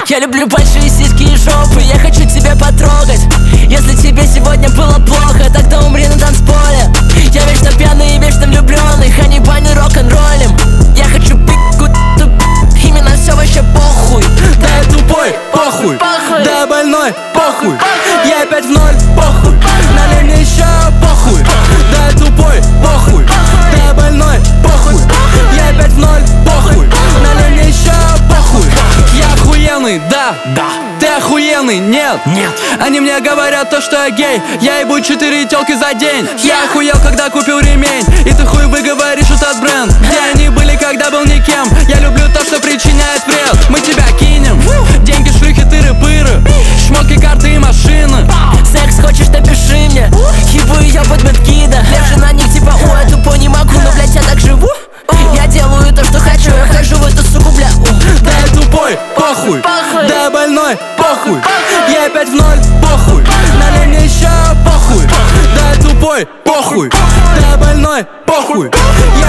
Я люблю большие сиськи и жопы, я хочу тебя потрогать. Если тебе сегодня было плохо, тогда умри на танцполе. Я вечно пьяный и вечно влюбленный, они баню рок-н-роллем. Я хочу пику, именно все вообще похуй. Да я тупой, похуй, да я больной, похуй. Я опять в ноль, похуй, налей мне еще, похуй. Да я тупой, похуй, да я больной, похуй. Я опять в ноль, похуй, налей мне еще, похуй. Я охуенный, да, ты охуенный, нет. Они мне говорят то, что я гей. Я ебу 4 тёлки за день. Я охуел, когда купил ремень. И ты хуй выговоришь этот бренд. Где они были, когда был никем? Я люблю то, что причиняет вред. Мы тебя кинем. Деньги, шлюхи, тыры-пыры, шмотки, карты и машины. Секс хочешь, напиши мне. Ебу ее под медкида. Лежу на них типа, я тупо не могу, но блять я так живу. Я делаю то, что хочу, я хожу в эту суку, бля. Да я тупой, похуй, да я больной, похуй. Я опять в ноль, похуй, налей мне еще, похуй. Да я тупой, похуй, да я больной, похуй. Я